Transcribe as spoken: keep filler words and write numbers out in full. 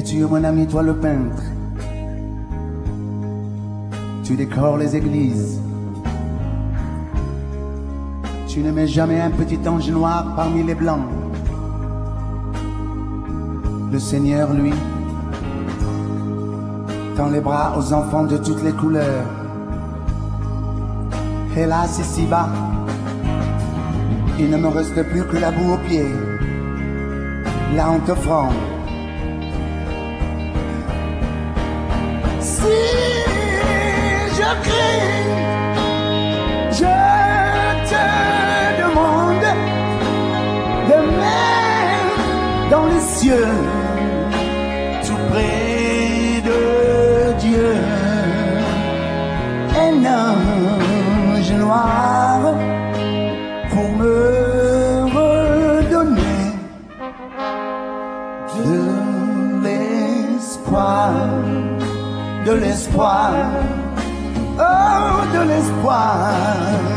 Et tu es mon ami, toi le peintre. Tu décores les églises. Tu ne mets jamais un petit ange noir parmi les blancs. Le Seigneur, lui, tend les bras aux enfants de toutes les couleurs. Hélas, ici-bas, il ne me reste plus que la boue aux pieds, la honte au front. Si je crie, je te demande de mettre dans les cieux, tout près de Dieu, un ange noir pour me redonner de l'espoir, de l'espoir, oh, de l'espoir.